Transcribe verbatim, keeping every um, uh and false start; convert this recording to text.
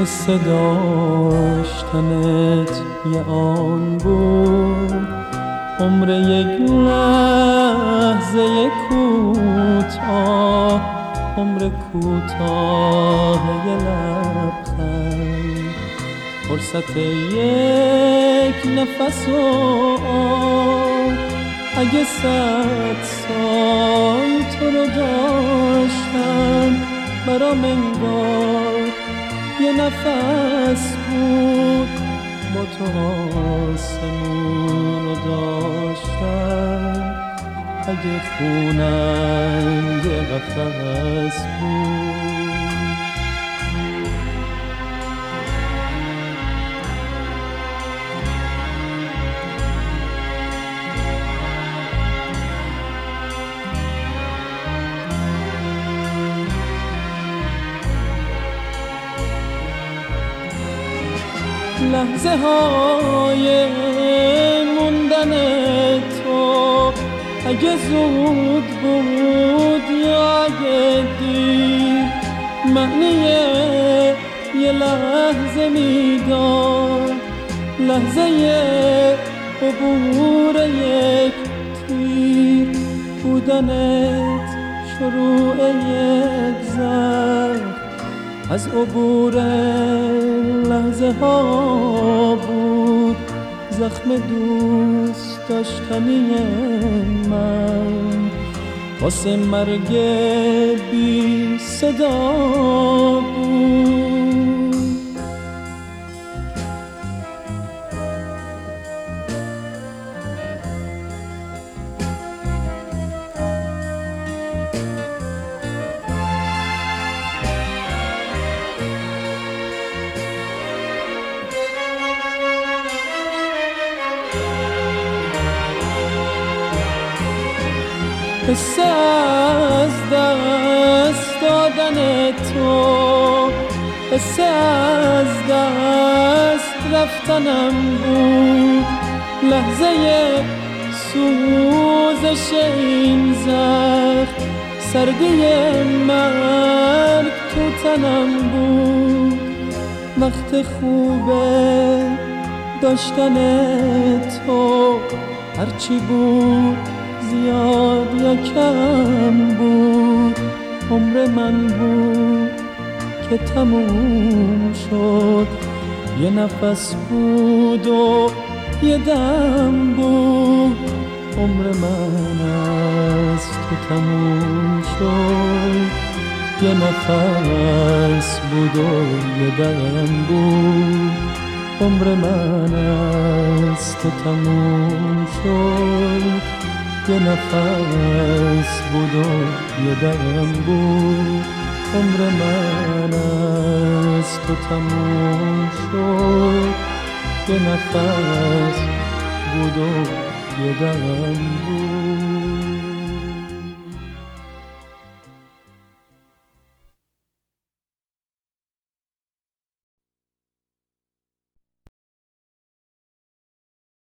حس داشتنت یه آن بود، عمر یک لحظه کوتاه، عمر کوتاه یه لبخند، فرصت یک نفس و آه. اگه صد سال تو رو داشتم برام انگار یه نفس بود، با تو آسمون رو داشتم اگه خونم یه قفس بود. لحظه های موندن تو اگه زود بود یا اگه دیر، معنی یه لحظه میداد، لحظه عبور یک تیر بودنت، شروع یک زخم از عبور لحظه ها بود، زخم دوست داشتنی من واسه مرگ بی صدا بود. حس از دست دادن تو، حس از دست رفتنم بود، لحظه سوزش این زخم، سردی مرگ تو تنم بود، وقت خوبه داشتن تو، هرچی بود زیاد یا کم بود، عمر من بود که تموم شد، یه نفس بود و یه دم بود، عمر من از تو تموم شد، یه نفس بود و یه دم بود، عمر من از تو تموم شد، یه نفس بود و یه دم بود، عمر من از تو تموم شد، یه نفس بود و یه دم بود.